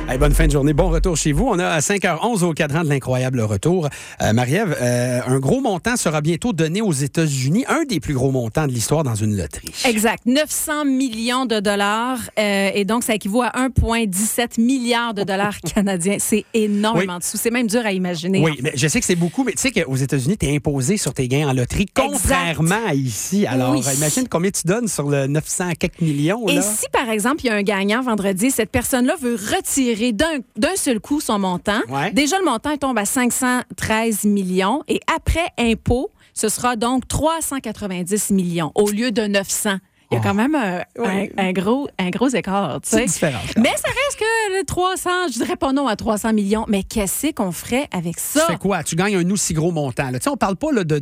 Hey, bonne fin de journée. Bon retour chez vous. On a à 5h11 au cadran de l'incroyable retour. Marie-Ève, un gros montant sera bientôt donné aux États-Unis, un des plus gros montants de l'histoire dans une loterie. Exact. 900 millions de dollars. Et donc, ça équivaut à 1,17 milliard de dollars canadiens. C'est énormément de sous. C'est même dur à imaginer. Oui, mais je sais que c'est beaucoup, mais tu sais qu'aux États-Unis, tu es imposé sur tes gains en loterie, contrairement à ici. Alors, imagine combien tu donnes sur le 900 quelques millions. Là. Et si, par exemple, il y a un gagnant vendredi, cette personne-là veut retirer d'un seul coup son montant. Ouais. Déjà, le montant il tombe à 513 millions. Et après impôt, ce sera donc 390 millions au lieu de 900. Il y a quand même un gros écart. Tu sais. C'est différent. Mais ça reste que le 300, je dirais pas non à 300 millions. Mais qu'est-ce qu'on ferait avec ça? Tu fais quoi? Tu gagnes un aussi gros montant. Tu sais, on parle pas là,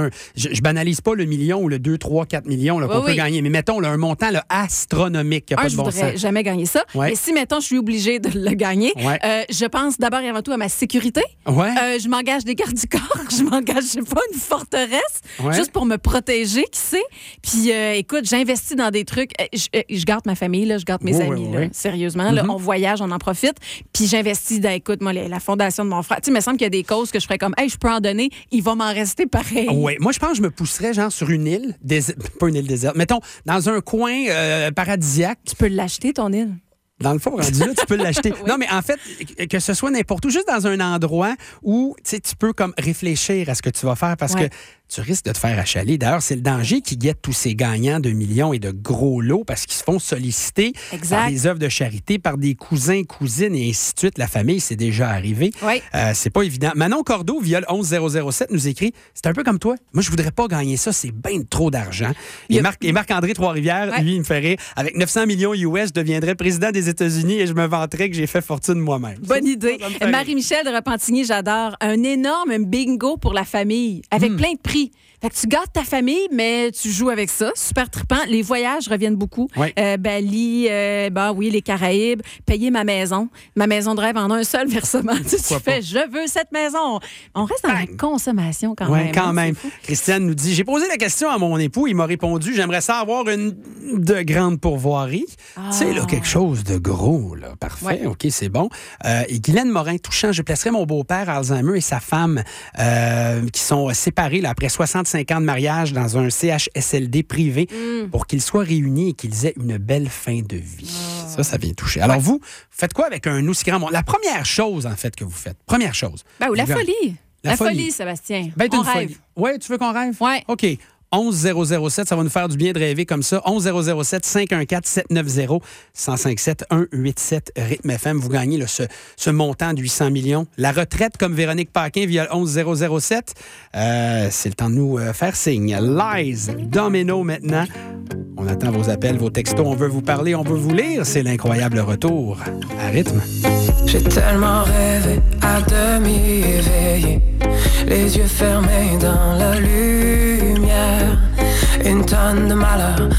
je banalise pas le million ou le 2, 3, 4 millions là, qu'on peut gagner. Mais mettons là, un montant là, astronomique. Il n'y a pas de bon sens. Je voudrais jamais gagner ça. Ouais. Mais si, mettons, je suis obligée de le gagner, je pense d'abord et avant tout à ma sécurité. Ouais. Je m'engage des gardes du corps. Je m'engage, je sais pas, une forteresse juste pour me protéger, qui sait. Puis, écoute, j'investis dans des trucs. Je garde ma famille, là, je garde mes amis. Là, sérieusement, là, on voyage, on en profite. Puis j'investis dans, écoute, moi, la fondation de mon frère. Tu sais, il me semble qu'il y a des causes que je ferais comme, hey, je peux en donner, il va m'en rester pareil. Oui, moi, je pense que je me pousserais, genre, sur une île, pas une île déserte, mettons, dans un coin paradisiaque. Tu peux l'acheter, ton île? Dans le fond, rendu là, tu peux l'acheter. Oui. Non, mais en fait, que ce soit n'importe où, juste dans un endroit où tu peux comme réfléchir à ce que tu vas faire parce que tu risques de te faire achaler. D'ailleurs, c'est le danger qui guette tous ces gagnants de millions et de gros lots parce qu'ils se font solliciter par des œuvres de charité, par des cousins, cousines et ainsi de suite. La famille, c'est déjà arrivé. Oui. C'est pas évident. Manon Cordeau, via le 11007, nous écrit « C'est un peu comme toi. Moi, je voudrais pas gagner ça. C'est bien trop d'argent. » Et Marc-André Trois-Rivières, lui, il me fait rire. Avec 900 millions US, je deviendrais président des États-Unis et je me vanterais que j'ai fait fortune moi-même. Bonne idée. Marie-Michel de Repentigny, j'adore. Un énorme bingo pour la famille avec plein de prix. Fait que tu gardes ta famille, mais tu joues avec ça. Super trippant. Les voyages reviennent beaucoup. Oui. Bali, les Caraïbes. Payer ma maison. Ma maison de rêve en un seul versement. Tu fais, je veux cette maison. On reste dans la consommation quand même. Oui, quand même. Christiane nous dit, j'ai posé la question à mon époux. Il m'a répondu, j'aimerais ça avoir une de grande pourvoirie. Tu sais, là, quelque chose de gros. Là. Parfait. Ouais. OK, c'est bon. Et Guylaine Morin-Touchant, je placerai mon beau-père Alzheimer et sa femme qui sont séparés là, après 65 ans de mariage dans un CHSLD privé pour qu'ils soient réunis et qu'ils aient une belle fin de vie. Ça vient toucher. Alors vous faites quoi avec un aussi grand monde? La première chose, en fait, que vous faites. Première chose. La folie. La folie, Sébastien. On rêve. Oui, tu veux qu'on rêve? Oui. OK. 11007, ça va nous faire du bien de rêver comme ça. 11007 514 790 1057 187 Rythme FM. Vous gagnez là, ce montant de 800 millions. La retraite comme Véronique Paquin via le 11007. C'est le temps de nous faire signe. Lies, Domino maintenant. On attend vos appels, vos textos. On veut vous parler, on veut vous lire. C'est l'incroyable retour à Rythme. J'ai tellement rêvé à demi éveillé, les yeux fermés dans la lumière. Une tonne de malheur